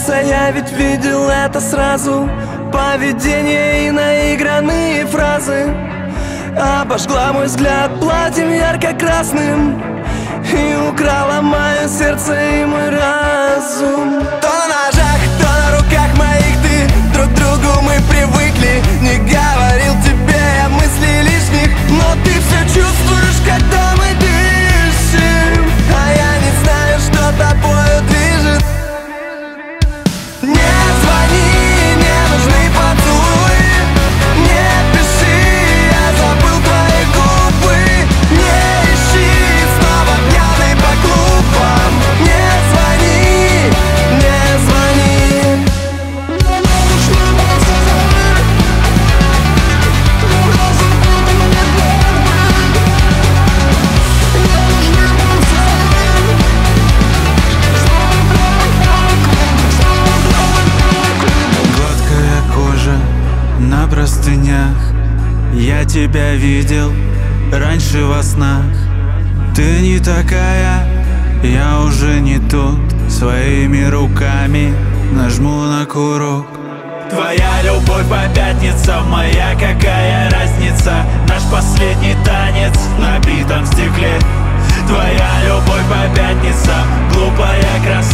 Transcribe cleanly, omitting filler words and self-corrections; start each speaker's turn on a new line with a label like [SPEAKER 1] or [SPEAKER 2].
[SPEAKER 1] ошибся, я ведь видел это сразу. Поведение и наигранные фразы. Обожгла мой взгляд платьем ярко-красным и украла мое сердце и мой разум. То на ножах, то на руках моих ты. Друг к другу мы привыкли. Не говорил тебе я мыслей лишних, но ты все чувствуешь, когда мы дышим. А я не знаю, что тобою движет. Не звони, не нужны поцелуи. Не пиши, я забыл твои губы. Не ищи, снова пьяный по клубам. Не звони, не звони.
[SPEAKER 2] Гладкая кожа на простынях. Я тебя видел раньше во снах. Ты не такая, я уже не тут. Своими руками нажму на курок. Твоя любовь по пятницам, моя какая разница? Наш последний танец на битом стекле. Твоя любовь по пятницам, глупая красота.